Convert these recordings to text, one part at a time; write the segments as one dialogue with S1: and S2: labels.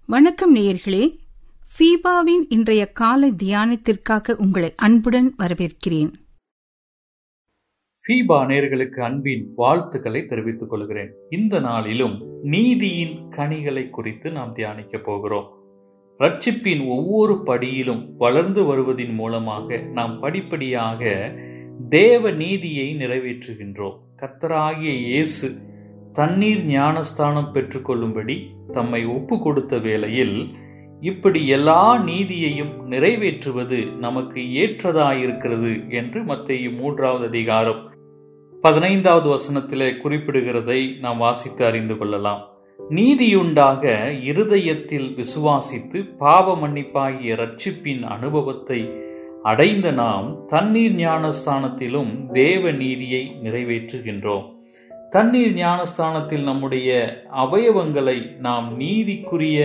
S1: வணக்கம் நேயர்களே, ஃபீபாவின் இன்றைய காலை தியானத்திற்காக உங்களை அன்புடன் வரவேற்கிறேன்.
S2: ஃபீபா நேயர்களுக்கு அன்பின் வாழ்த்துக்களை தெரிவித்துக் கொள்கிறேன். இந்த நாளிலும் நீதியின் கனிகளை குறித்து நாம் தியானிக்க போகிறோம். ரட்சிப்பின் ஒவ்வொரு படியிலும் வளர்ந்து வருவதின் மூலமாக நாம் படிப்படியாக தேவ நீதியை நிறைவேற்றுகின்றோம். கர்த்தராகிய இயேசு தண்ணீர் ஞானஸ்தானம் பெற்றுக்கொள்ளும்படி தம்மை ஒப்பு கொடுத்த வேளையில் இப்படி எல்லா நீதியையும் நிறைவேற்றுவது நமக்கு ஏற்றதாயிருக்கிறது என்று மத்தேயு 3வது அதிகாரம் 15வது வசனத்திலே குறிப்பிடுகிறதை நாம் வாசித்து அறிந்து கொள்ளலாம். நீதியுண்டாக இருதயத்தில் விசுவாசித்து பாவ மன்னிப்பாகிய ரட்சிப்பின் அனுபவத்தை அடைந்த நாம் தண்ணீர் ஞானஸ்தானத்திலும் தேவ நீதியை நிறைவேற்றுகின்றோம். தண்ணீர் ஞானஸ்தானத்தில் நம்முடைய அவயவங்களை நாம் நீதிக்குரிய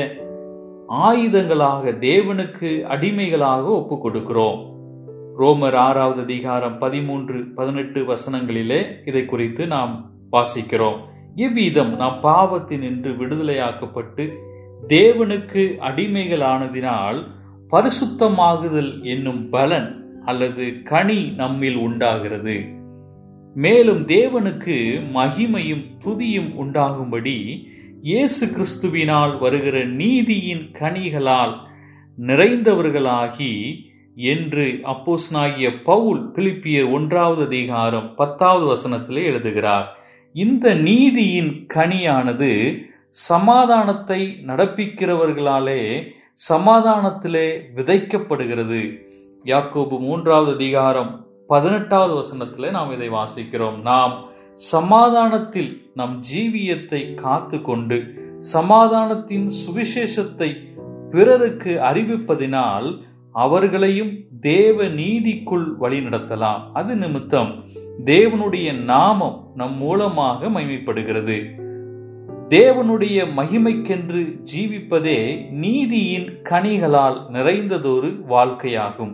S2: ஆயுதங்களாக தேவனுக்கு அடிமைகளாக ஒப்பு கொடுக்கிறோம். ரோமர் 6வது அதிகாரம் 13-18 வசனங்களிலே இதை குறித்து நாம் வாசிக்கிறோம். இவ்விதம் நாம் பாவத்தினின்று விடுதலையாக்கப்பட்டு தேவனுக்கு அடிமைகளானதினால் பரிசுத்தமாகுதல் என்னும் பலன் அல்லது கனி நம்மில் உண்டாகிறது. மேலும் தேவனுக்கு மகிமையும் துதியும் உண்டாகும்படி இயேசு கிறிஸ்துவினால் வருகிற நீதியின் கனிகளால் நிறைந்தவர்களாகி என்று அப்போஸ்தலனாகிய பவுல் பிலிப்பியர் 1வது அதிகாரம் 10வது வசனத்திலே எழுதுகிறார். இந்த நீதியின் கனியானது சமாதானத்தை நடப்பிக்கிறவர்களாலே சமாதானத்திலே விதைக்கப்படுகிறது. யாக்கோபு 3வது அதிகாரம் 18வது வசனத்திலே நாம் இதை வாசிக்கிறோம். நாம் சமாதானத்தில் நம் ஜீவியத்தை காத்து கொண்டு சமாதானத்தின் சுவிசேஷத்தை பிறருக்கு அறிவிப்பதினால் அவர்களையும் தேவ நீதிக்குள் வழிநடத்தலாம். அது நிமித்தம் தேவனுடைய நாமம் நம் மூலமாக மகிமைப்படுகிறது. தேவனுடைய மகிமைக்கென்று ஜீவிப்பதே நீதியின் கனிகளால் நிறைந்ததொரு வாழ்க்கையாகும்.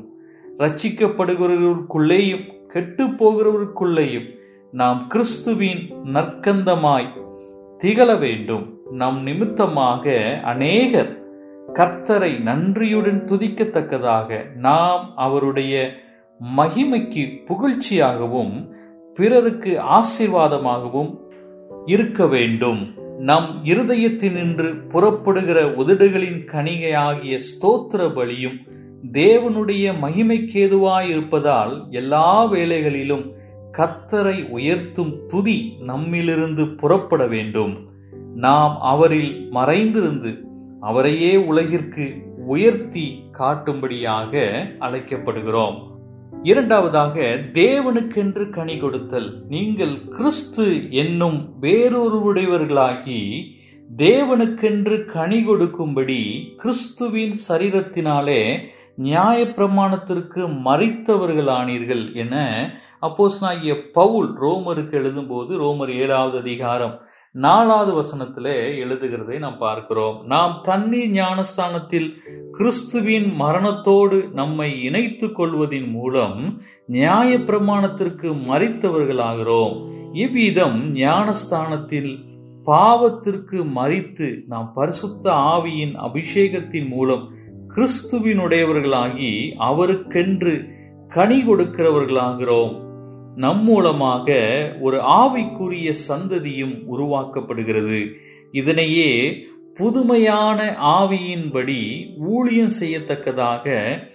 S2: ரட்சிக்கப்படுகிறவர்களுக்குள்ளேயும் கெட்டு போகிறவர்களுக்குள்ளேயும் நாம் கிறிஸ்துவின் நற்கந்தமாய் திகழ வேண்டும். நம் நிமித்தமாக அநேகர் கர்த்தரை நன்றியுடன் துதிக்கத்தக்கதாக நாம் அவருடைய மகிமைக்கு புகழ்ச்சியாகவும் பிறருக்கு ஆசீர்வாதமாகவும் இருக்க வேண்டும். நம் இருதயத்தினின்று புறப்படுகிற உதடுகளின் கனிகையாகிய ஸ்தோத்திர பலியும் தேவனுடைய மகிமைக்கேதுவாயிருப்பதால் எல்லா வேளைகளிலும் கர்த்தரை உயர்த்தும் துதி நம்மிலிருந்து புறப்பட வேண்டும். நாம் அவரில் மறைந்திருந்து அவரையே உலகிற்கு உயர்த்தி காட்டும்படியாக அழைக்கப்படுகிறோம். இரண்டாவதாக, தேவனுக்கென்று கனி கொடுத்தல். நீங்கள் கிறிஸ்து என்னும் வேறொருவருடையவர்களாகி தேவனுக்கென்று கனி கொடுக்கும்படி கிறிஸ்துவின் சரீரத்தினாலே நியாயப்பிரமாணத்திற்கு மரித்தவர்களானீர்கள் என அப்போஸ்தலனாகிய பவுல் ரோமருக்கு எழுதும்போது ரோமர் 7வது அதிகாரம் 4வது வசனத்திலே எழுதுகிறதை நாம் பார்க்கிறோம். நாம் தண்ணீர் ஞானஸ்தானத்தில் கிறிஸ்துவின் மரணத்தோடு நம்மை இணைத்துக் கொள்வதின் மூலம் நியாயப்பிரமாணத்திற்கு மரித்தவர்களாகிறோம். இவ்விதம் ஞானஸ்தானத்தில் பாவத்திற்கு மரித்து நாம் பரிசுத்த ஆவியின் அபிஷேகத்தின் மூலம் கிறிஸ்துவினுடையவர்களாகி அவருக்கென்று கனி கொடுக்கிறவர்களாகிறோம். நம் மூலமாக ஒரு ஆவிக்குரிய சந்ததியும் உருவாக்கப்படுகிறது. இதனையே புதுமையான ஆவியின்படி ஊழியம் செய்யத்தக்கதாக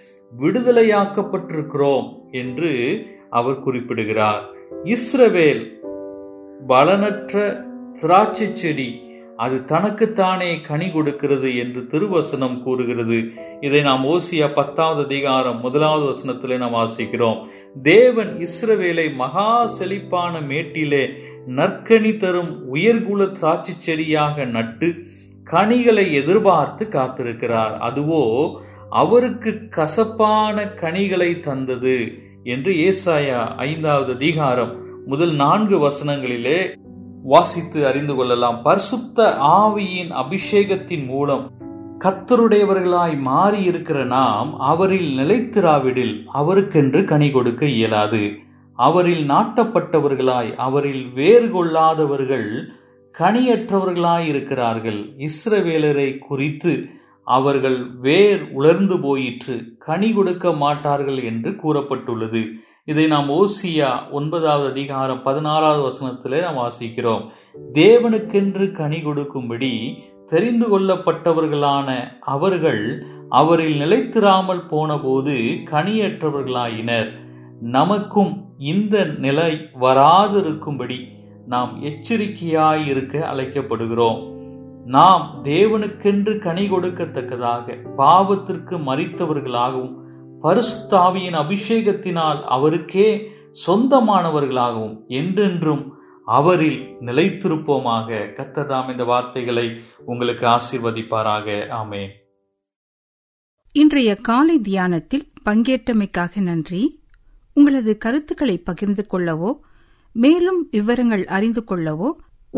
S2: விடுதலையாக்கப்பட்டிருக்கிறோம் என்று அவர் குறிப்பிடுகிறார். இஸ்ரவேல் பலனற்ற திராட்சை செடி, அது தனக்குத்தானே கனி கொடுக்கிறது என்று திருவசனம் கூறுகிறது. இதை நாம் ஓசியா 10வது அதிகாரம் 1வது வசனத்திலே நாம் வாசிக்கிறோம். தேவன் இஸ்ரவேலை மகா செழிப்பான மேட்டிலே நற்கனி தரும் உயர்குல திராட்சை செடியாக நட்டு கனிகளை எதிர்பார்த்து காத்திருக்கிறார். அதுவோ அவருக்கு கசப்பான கனிகளை தந்தது என்று ஏசாயா 5வது அதிகாரம் முதல் 4 வசனங்களிலே வாசித்து அறிந்து கொள்ளலாம். பரிசுத்த ஆவியின் அபிஷேகத்தின் மூலம் கர்த்தருடையவர்களாய் மாறி இருக்கிற நாம் அவரில் நிலைத்திராவிடில் அவருக்கென்று கனி கொடுக்க இயலாது. அவரில் நாட்டப்பட்டவர்களாய் அவரில் வேறு கொள்ளாதவர்கள் கனியற்றவர்களாயிருக்கிறார்கள். இஸ்ரவேலரை குறித்து அவர்கள் வேர் உலர்ந்து போயிற்று, கனி கொடுக்க மாட்டார்கள் என்று கூறப்பட்டுள்ளது. இதை நாம் ஓசியா 9வது அதிகாரம் 16வது வசனத்திலே நாம் வாசிக்கிறோம். தேவனுக்கென்று கனி கொடுக்கும்படி தெரிந்து கொள்ளப்பட்டவர்களான அவர்கள் அவரில் நிலைத்திராமல் போன போது கனியற்றவர்களாயினர். நமக்கும் இந்த நிலை வராதிருக்கும்படி நாம் எச்சரிக்கையாயிருக்க அழைக்கப்படுகிறோம். நாம் தேவனுக்கென்று கனி கொடுக்கத்தக்கதாக பாவத்திற்கு மரித்தவர்களாகவும் பரிசுத்த ஆவியின் அபிஷேகத்தினால் அவருக்கே சொந்தமானவர்களாகவும் என்றென்றும் அவரில் நிலைத்திருப்போமாக. கர்த்தர் தாம் இந்த வார்த்தைகளை உங்களுக்கு ஆசீர்வதிப்பாராக. ஆமென்.
S1: இன்றைய காலை தியானத்தில் பங்கேற்றமைக்காக நன்றி. உங்களது கருத்துக்களை பகிர்ந்து கொள்ளவோ மேலும் விவரங்கள் அறிந்து கொள்ளவோ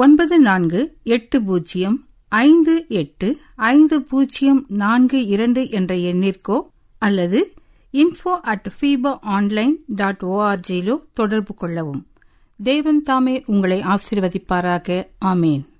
S1: 94585042 என்ற எண்ணிற்கோ அல்லது info@fibaonline.org தொடர்பு கொள்ளவும். தேவன் தாமே உங்களை ஆசீர்வதிப்பாராக. ஆமேன்.